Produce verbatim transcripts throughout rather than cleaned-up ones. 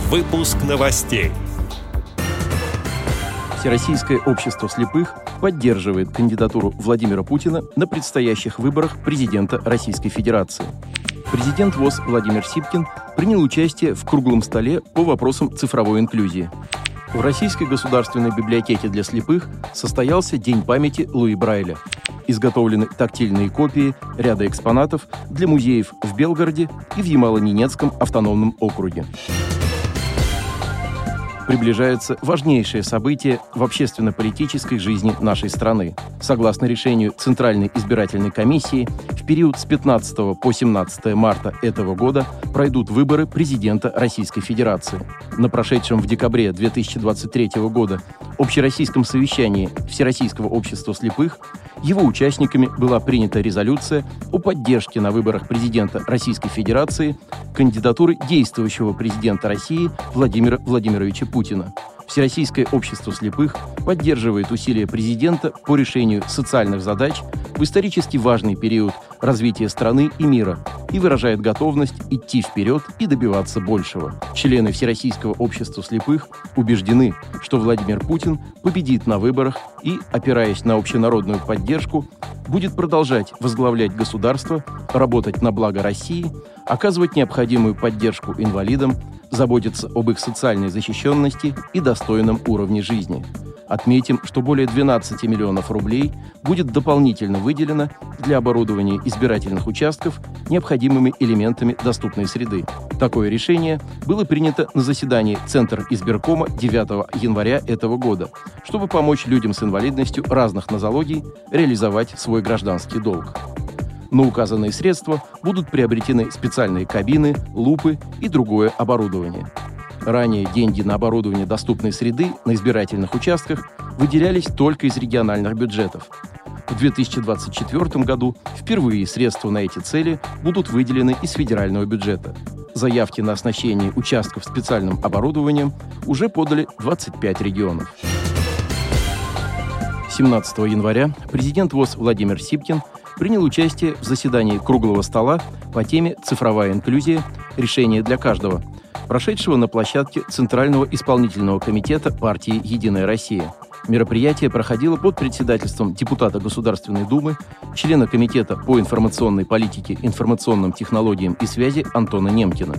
Выпуск новостей. Всероссийское общество слепых поддерживает кандидатуру Владимира Путина на предстоящих выборах президента Российской Федерации. Президент ВОС Владимир Сипкин принял участие в круглом столе по вопросам цифровой инклюзии. В Российской государственной библиотеке для слепых состоялся День памяти Луи Брайля. Изготовлены тактильные копии ряда экспонатов для музеев в Белгороде и в Ямало-Ненецком автономном округе. Приближается важнейшее событие в общественно-политической жизни нашей страны. Согласно решению Центральной избирательной комиссии, в период с пятнадцатого по семнадцатое марта этого года пройдут выборы президента Российской Федерации. На прошедшем в декабре две тысячи двадцать третьего года общероссийском совещании Всероссийского общества слепых его участниками была принята резолюция о поддержке на выборах президента Российской Федерации кандидатуры действующего президента России Владимира Владимировича Путина. Всероссийское общество слепых поддерживает усилия президента по решению социальных задач в исторически важный период развития страны и мира и выражает готовность идти вперед и добиваться большего. Члены Всероссийского общества слепых убеждены, что Владимир Путин победит на выборах и, опираясь на общенародную поддержку, будет продолжать возглавлять государство, работать на благо России, оказывать необходимую поддержку инвалидам, заботиться об их социальной защищенности и достойном уровне жизни. Отметим, что более двенадцати миллионов рублей будет дополнительно выделено для оборудования избирательных участков необходимыми элементами доступной среды. Такое решение было принято на заседании Центра избиркома девятого января этого года, чтобы помочь людям с инвалидностью разных нозологий реализовать свой гражданский долг. На указанные средства будут приобретены специальные кабины, лупы и другое оборудование. Ранее деньги на оборудование доступной среды на избирательных участках выделялись только из региональных бюджетов. В две тысячи двадцать четвёртом году впервые средства на эти цели будут выделены из федерального бюджета. Заявки на оснащение участков специальным оборудованием уже подали двадцать пять регионов. семнадцатого января президент ВОС Владимир Сипкин принял участие в заседании круглого стола по теме «Цифровая инклюзия. Решение для каждого», прошедшего на площадке Центрального исполнительного комитета партии «Единая Россия». Мероприятие проходило под председательством депутата Государственной Думы, члена Комитета по информационной политике, информационным технологиям и связи Антона Немкина.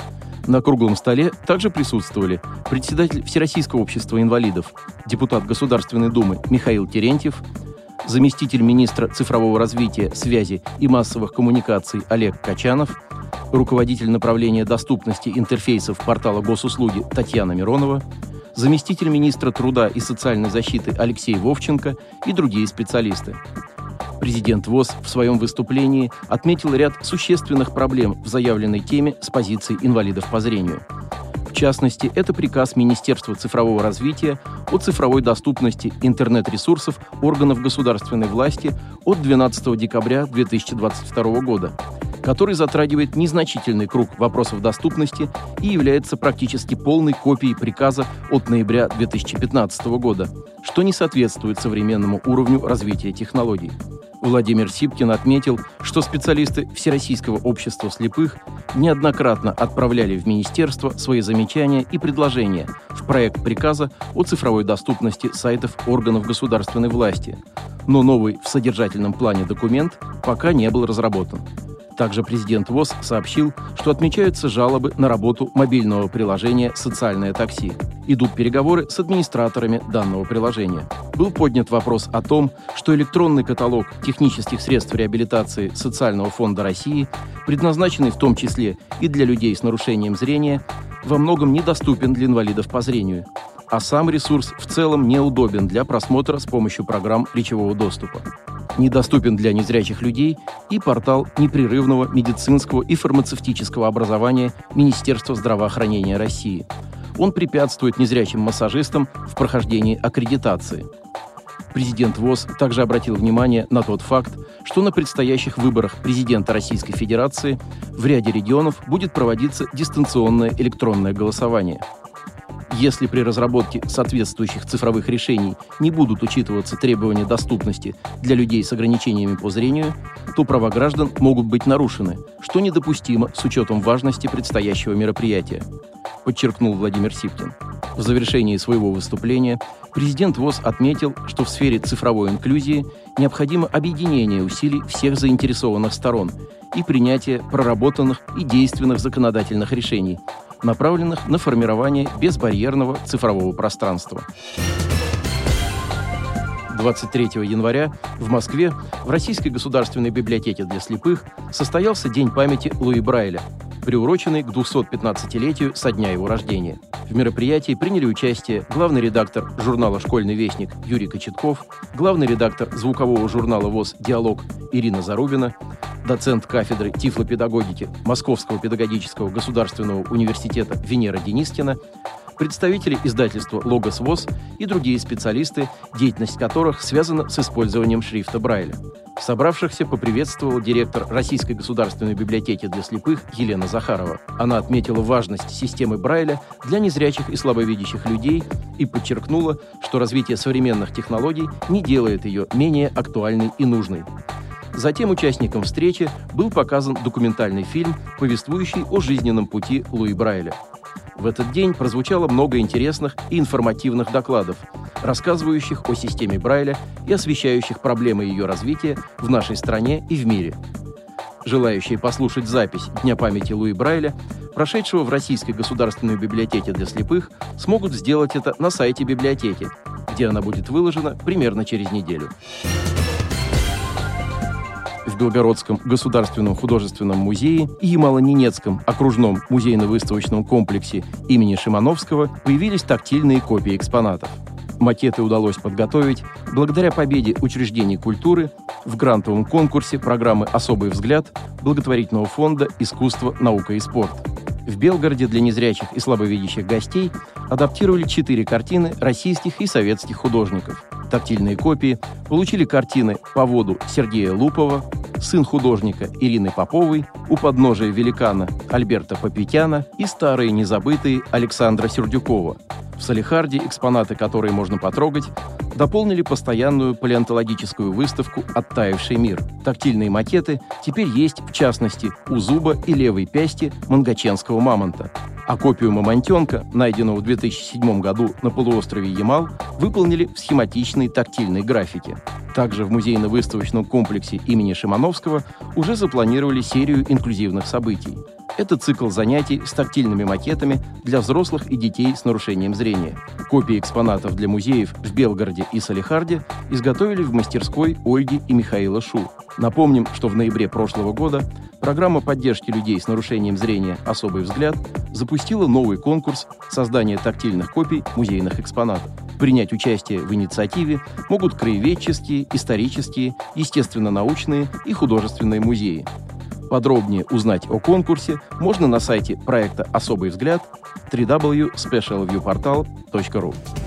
На круглом столе также присутствовали председатель Всероссийского общества инвалидов, депутат Государственной Думы Михаил Терентьев, заместитель министра цифрового развития, связи и массовых коммуникаций Олег Качанов, руководитель направления доступности интерфейсов портала Госуслуги Татьяна Миронова, заместитель министра труда и социальной защиты Алексей Вовченко и другие специалисты. Президент ВОС в своем выступлении отметил ряд существенных проблем в заявленной теме с позиции инвалидов по зрению. В частности, это приказ Министерства цифрового развития о цифровой доступности интернет-ресурсов органов государственной власти от двенадцатого декабря две тысячи двадцать второго года, который затрагивает незначительный круг вопросов доступности и является практически полной копией приказа от ноября две тысячи пятнадцатого года, что не соответствует современному уровню развития технологий. Владимир Сипкин отметил, что специалисты Всероссийского общества слепых неоднократно отправляли в министерство свои замечания и предложения в проект приказа о цифровой доступности сайтов органов государственной власти, но новый в содержательном плане документ пока не был разработан. Также президент ВОС сообщил, что отмечаются жалобы на работу мобильного приложения «Социальное такси». Идут переговоры с администраторами данного приложения. Был поднят вопрос о том, что электронный каталог технических средств реабилитации Социального фонда России, предназначенный в том числе и для людей с нарушением зрения, во многом недоступен для инвалидов по зрению, а сам ресурс в целом неудобен для просмотра с помощью программ речевого доступа. Недоступен для незрячих людей и портал непрерывного медицинского и фармацевтического образования Министерства здравоохранения России. Он препятствует незрячим массажистам в прохождении аккредитации. Президент ВОС также обратил внимание на тот факт, что на предстоящих выборах президента Российской Федерации в ряде регионов будет проводиться дистанционное электронное голосование. Если при разработке соответствующих цифровых решений не будут учитываться требования доступности для людей с ограничениями по зрению, то права граждан могут быть нарушены, что недопустимо с учетом важности предстоящего мероприятия. подчеркнул Владимир Сипкин. В завершении своего выступления президент ВОС отметил, что в сфере цифровой инклюзии необходимо объединение усилий всех заинтересованных сторон и принятие проработанных и действенных законодательных решений, направленных на формирование безбарьерного цифрового пространства. двадцать третьего января в Москве в Российской государственной библиотеке для слепых состоялся День памяти Луи Брайля, приуроченный к двухсот-пятнадцатилетию со дня его рождения. В мероприятии приняли участие главный редактор журнала «Школьный вестник» Юрий Кочетков, главный редактор звукового журнала ВОС «Диалог» Ирина Зарубина, доцент кафедры тифлопедагогики Московского педагогического государственного университета Венера Денискина, представители издательства «Логос ВОС» и другие специалисты, деятельность которых связана с использованием шрифта Брайля. Собравшихся поприветствовал директор Российской государственной библиотеки для слепых Елена Захарова. Она отметила важность системы Брайля для незрячих и слабовидящих людей и подчеркнула, что развитие современных технологий не делает ее менее актуальной и нужной. Затем участникам встречи был показан документальный фильм, повествующий о жизненном пути Луи Брайля. В этот день прозвучало много интересных и информативных докладов, рассказывающих о системе Брайля и освещающих проблемы ее развития в нашей стране и в мире. Желающие послушать запись Дня памяти Луи Брайля, прошедшего в Российской государственной библиотеке для слепых, смогут сделать это на сайте библиотеки, где она будет выложена примерно через неделю. В Белгородском государственном художественном музее и Ямало-Ненецком окружном музейно-выставочном комплексе имени Шимановского появились тактильные копии экспонатов. Макеты удалось подготовить благодаря победе учреждений культуры в грантовом конкурсе программы «Особый взгляд» благотворительного фонда «Искусство, наука и спорт». В Белгороде для незрячих и слабовидящих гостей адаптировали четыре картины российских и советских художников. Тактильные копии получили картины «По воду» Сергея Лупова, «Сын художника» Ирины Поповой, «У подножия великана» Альберта Попетяна и «Старые незабытые» Александра Сердюкова. В Салехарде, экспонаты которой можно потрогать, дополнили постоянную палеонтологическую выставку «Оттаивший мир». Тактильные макеты теперь есть, в частности, у зуба и левой пясти мангаченского мамонта. А копию мамонтенка, найденного в две тысячи седьмом году на полуострове Ямал, выполнили в схематичной тактильной графике. Также в музейно-выставочном комплексе имени Шимановского уже запланировали серию инклюзивных событий. Это цикл занятий с тактильными макетами для взрослых и детей с нарушением зрения. Копии экспонатов для музеев в Белгороде и Салехарде изготовили в мастерской Ольги и Михаила Шу. Напомним, что в ноябре прошлого года программа поддержки людей с нарушением зрения «Особый взгляд» запустила новый конкурс создания тактильных копий музейных экспонатов. Принять участие в инициативе могут краеведческие, исторические, естественно-научные и художественные музеи. Подробнее узнать о конкурсе можно на сайте проекта «Особый взгляд» дабл ю дабл ю дабл ю точка спешиал вью портал точка ру.